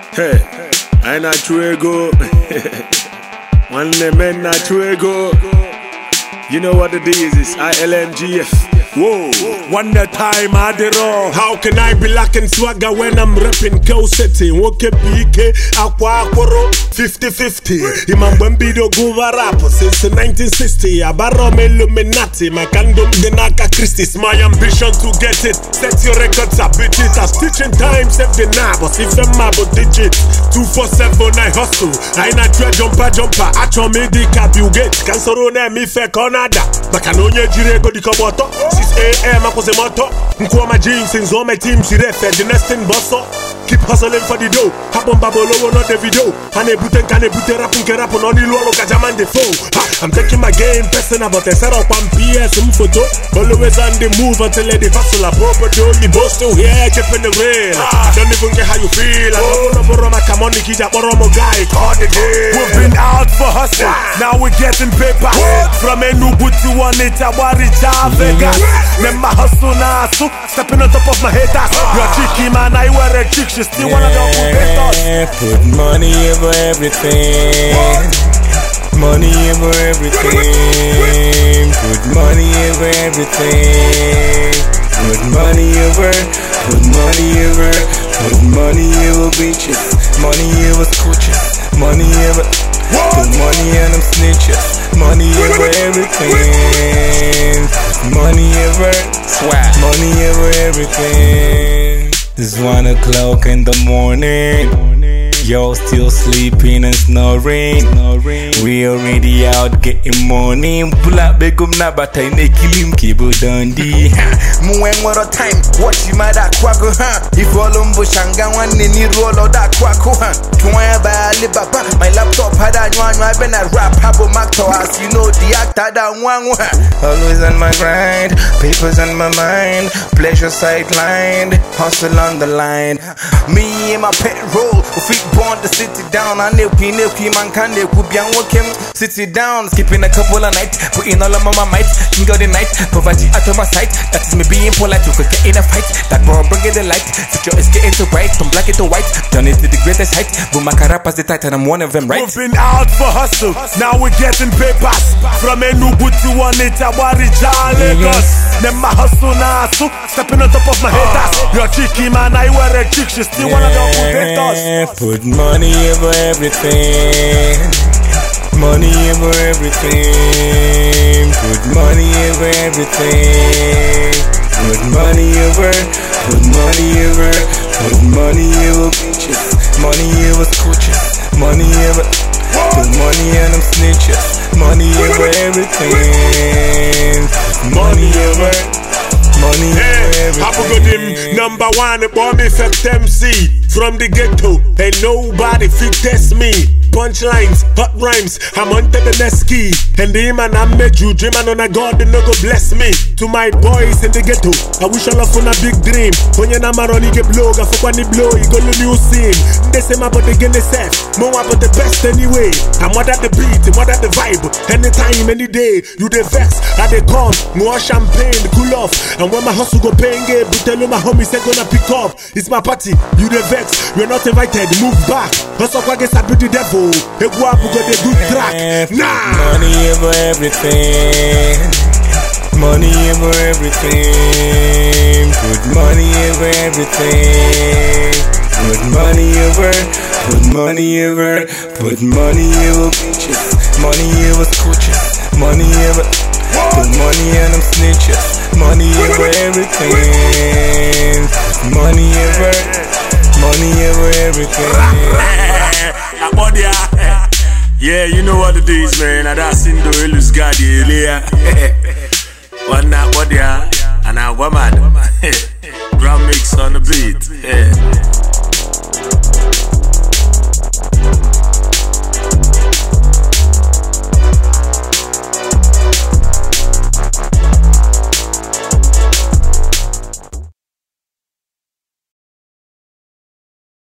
Hey, I na chuego. One man na chuego. You know what it is? It's ILMGF. Whoa, one time I did all. How can I be lacking swagger when I'm repping Go City? Woke PK, Aqua Aquaro, 50-50. Imam Bambido Guva rap since 1960. Abaro Illuminati, my candom Denaka Christis. My ambition to get it. Set your records up, bitch it. I'm stitching time, save the nabos. If the mabo digit 247, I hustle. I na try jumper. Acho me di kabiuget. Cancero ne mi fe Canada. Bakanoye jirego di koboto. 6 AM I was a motto. My jeans since all my team she ref the nesting bosso. Keep hustling for the dough. Happen babolo not the video. Hane buten kane bute rap nke rap on the low kajaman the foe. I'm taking my game personal but I set up on PS photo. Always on the move until the hustle a proper do. Me boss still here keeping the rain. I don't even care how you feel. I don't know for my come on the kija boromo guy call the game. We've been out for hustle. Now we're getting paper. From a new booty one it a worry Vegas. Remember hustle now, stepping on top of my haters. You're tricky man, I wear a chick, she still wanna go put haters. Put money over everything. Money over everything. Put money over everything. Put money over. Put money over. Put money over bitches. Money over scooches. Money over. Put money on them snitches. Money over everything. Money over swag. Money over everything. It's 1 o'clock in the morning. Y'all still sleeping and snoring. We already out getting money. Pull up begum na batay ne kilim kibo dandi. Mueng waro time. Watch you mad at quaco ha. If all shanga one ni roll out that quaco ha. Tuwa ba libaba. My laptop had a one. I been a rap habo macto as you know the actor that one. Always on my grind. Papers on my mind. Pleasure sidelined. Hustle on the line. Me and my pet roll. Born to sit it down, I know man can they could be working. Sit it down, skipping a couple of nights, putting all of my might, king of the night, poverty out of my sight. That is me being polite, you could get in a fight. That bro bringing the light, future is getting too bright, from black to white, turn it to the greatest height. Boom, my carapace the tight, and I'm one of them, right? We've been out for hustle, now we're getting papers. From a new boot to one, it's a worry, Lagos. Then my hustle now, stepping on top of my haters. You're tricky man, I wear a chick, she still wanna go put haters. Put money over everything. Money over everything. Put money over everything. Put money over. Put money over. Put money over bitches. Money over scooches. Money over. Put money on them snitches. Money over everything. Money over. Money hey, number one, bomb effect MC. From the ghetto, ain't nobody fit test me. Punchlines, hot rhymes, I'm on the next key. And the man I made you dreaming on a God, no go bless me. To my boys in the ghetto, I wish all of on a big dream. When you're not maroni get blow, I fuck when you blow, you go to new scene. They say my body get the set, more about the best anyway. I'm what at the beat, I'm what at the vibe. Anytime, any day, you the vex, I they come, more champagne, cool off. And when my hustle go paying it, but tell my homies they're gonna pick up. It's my party, you the vex, you're not invited, move back. Hustle I guess I be the devil. Hey, go up, we got a good track. Nah. Money over everything. Money over everything. Put money over everything. Put money over. Put money over. Put money over bitches. Money over scooches. Money over. Put money on them snitches. Money over everything. Money over. Money over everything. Yeah, you know what it is, man. I that's in the Elus Gadi Elia. One night, body, and I go mad. Drum mix on the beat. Yeah.